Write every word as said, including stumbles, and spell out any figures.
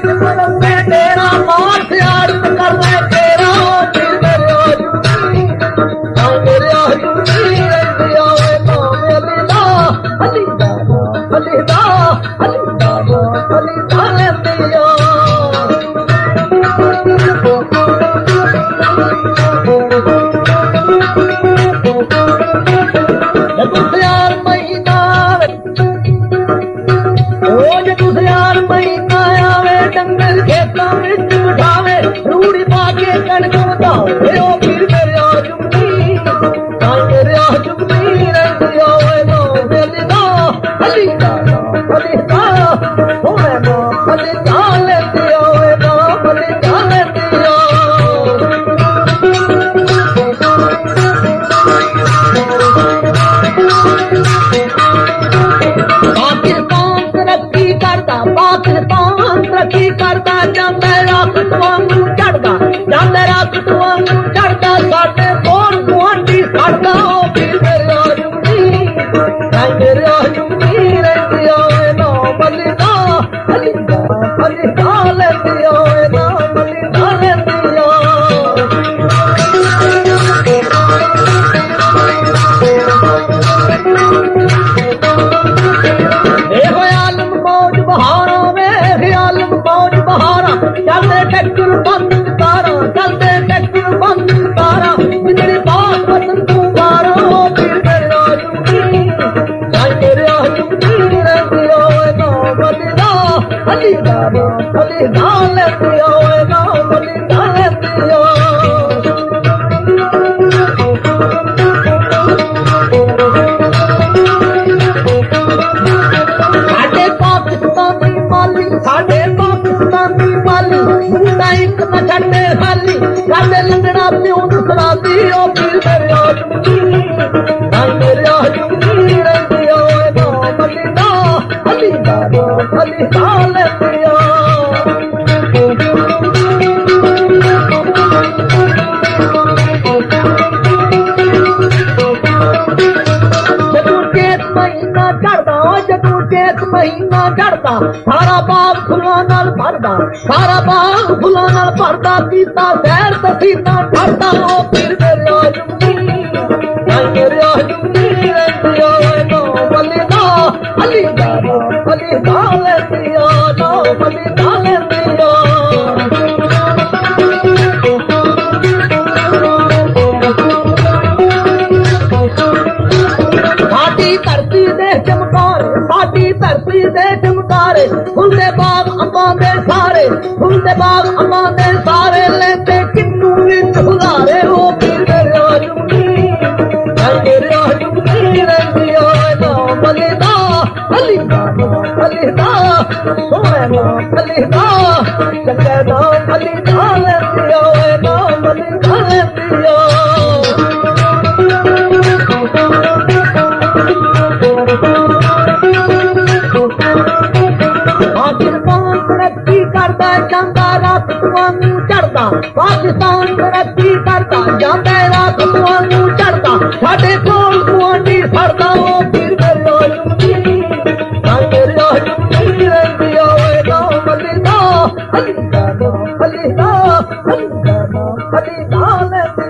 तेरा मार यार कर ले तेरा फिर मेरे आजुनी ना मेरे आजुनी दिया ना मेरे दा अली दा अली दा अली दा अली दा दिया डंगर खेतों में उठावे रूड़ी पाके कणक बतावे ओ फिर मेरे आजुनी ना मेरे आजुनी रंग आवे ना मेरे दा अली दा अली दा होए ना अली दा लेते आवे ना अली दा लेते पाकिस्तान तरक्की करता पाकिस्तान तरक्की करता ਜਾਂਦਾ ਰਾਖਤ ਵਾਂਗੂ ਚੜਦਾ ਜਾਂਦਾ ਰਾਖਤ ਵਾਂਗੂ ਚੜਦਾ ਸਾਡੇ ਕੋਲ ਗੁਆਂਢੀ ਸਾਡਾ ਉਹ ਫਿਰ ਮੇਰੇ ਆਜੂਨੀ ਨਾ ਮੇਰੇ ਆਜੂਨੀ ਰਹਿੰਦੇ ਆਏ ਨਾ ਬਲਿਦਾ ਬਲਿਦਾ ਬਲਿਦਾ ਲੈਂਦੇ ਆਏ ਨਾ ਬਲਿਦਾ ਲੈਂਦੇ ਆ ਇਹ ਆਲਮ ਮੌਜ ਬਹਾਰਾਂ ਵੇ ਆਲਮ ਮੌਜ ਬਹਾਰਾਂ ਚੱਲਦੇ ਟੈਕਟਰ ਬੰਦ ਤਾਰਾਂ ਚੱਲਦੇ ਟੈਕਟਰ ਬੰਦ ਤਾਰਾਂ ਜਿੱਦੜੀ ਬਾਤ ਵਤਨ ਤੂੰ ਵਾਰਾਂ ਉਹ ਫਿਰ ਮੇਰੇ ਆਜੂਨੀ ਨਾ ਮੇਰੇ ਆਜੂਨੀ ਰਹਿੰਦੇ ਆਏ ਨਾ ਬਲਿਦਾ ਅਲੀ ਦਾ ਅਲੀ ਦਾ ਲੈਂਦੇ ਆਏ ਨਾ ਬਲਿਦਾ ਲੈਂਦੇ ਆ ਪਾਕਿਸਤਾਨੀ ਮਾਲੀ ਸਾਡੇ ਪਾਕਿਸਤਾਨੀ ਮਾਲੀ ਮੁੰਡਾ ਇੱਕ ਨਾ ਛੱਡੇ ਖਾਲੀ ਸਾਡੇ ਲੰਗੜਾ ਪਿਓ ਨੂੰ ਸਲਾਦੀ ਉਹ ਫਿਰ ਮੇਰੇ ਆਜੂਨੀ ਨਾ ਮੇਰੇ ਆਜੂਨੀ ਰਹਿੰਦੇ ਆਏ ਨਾ ਬਲਿਦਾ ਅਲੀ ਦਾ ਅਲੀ ਦਾ ਲੈਂਦੇ ਆ ਮਹੀਨਾ ਚੜਦਾ ਜਦੋਂ ਚੇਤ ਮਹੀਨਾ ਚੜਦਾ ਸਾਰਾ ਬਾਗ ਫੁੱਲਾਂ ਨਾਲ ਭਰਦਾ ਸਾਰਾ ਬਾਗ ਫੁੱਲਾਂ ਨਾਲ ਭਰਦਾ ਕੀਤਾ ਸੈਰ ਤਸੀਨਾ ਚੜਦਾ ਉਹ ਫਿਰ ਮੇਰੇ ਆਜੂਨੀ ਨਾ ਮੇਰੇ ਆਜੂਨੀ ਰਹਿੰਦੇ ਆਏ ਨਾ ਬਲਿਦਾ ਅਲੀ ਦਾ ਅਲੀ ਦਾ ਲੈਂਦੇ ਆ ਨਾ ਬਲਿਦਾ ਲੈਂਦੇ ਆ ਸਾਡੀ ਧਰਤੀ ਦੇ ਚਮਕਾਰੇ ਸਾਡੀ ਧਰਤੀ ਦੇ ਚਮਕਾਰੇ ਹੁੰਦੇ ਬਾਗ ਅੰਬਾਂ ਦੇ ਸਾਰੇ ਹੁੰਦੇ ਬਾਗ ਅੰਬਾਂ ਦੇ ਸਾਰੇ ਲੈਂਦੇ ਕਿੰਨੂ ਵਿੱਚ ਹੁਲਾਰੇ ਉਹ ਫਿਰ ਮੇਰੇ ਆਜੂਨੀ ਨਾ ਮੇਰੇ ਆਜੂਨੀ ਰਹਿੰਦੇ ਆਏ ਨਾ ਬਲਿਦਾ ਅਲੀ ਦਾ ਅਲੀ ਦਾ ਸੋਹਣੇ ਨਾ ਅਲੀ ਦਾ ਚੰਗੇ ਨਾ ਅਲੀ ਦਾ ਲੈਂਦੇ ਆਏ ਨਾ ਬਲਿਦਾ ਲੈਂਦੇ ਆ ਪਾਕਿਸਤਾਨ ਤਰੱਕੀ ਕਰਦਾ ਜਾਂਦਾ ਰਾਖਤ ਵਾਂਗੂ ਚੜਦਾ ਪਾਕਿਸਤਾਨ ਤਰੱਕੀ ਕਰਦਾ ਜਾਂਦਾ ਰਾਖਤ ਵਾਂਗੂ ਚੜਦਾ ਸਾਡੇ ਕੋਲ ਗੁਆਂਢੀ ਫੜਦਾ ਉਹ ਫਿਰ ਮੇਰੇ ਆਜੂਨੀ ਨਾ ਮੇਰੇ ਆਜੂਨੀ ਰਹਿੰਦੇ ਆਏ ਨਾ ਬਲਿਦਾ ਅਲੀ ਦਾ ਅਲੀ ਦਾ ਅਲੀ ਦਾ ਅਲੀ ਦਾ ਲੈਂਦੇ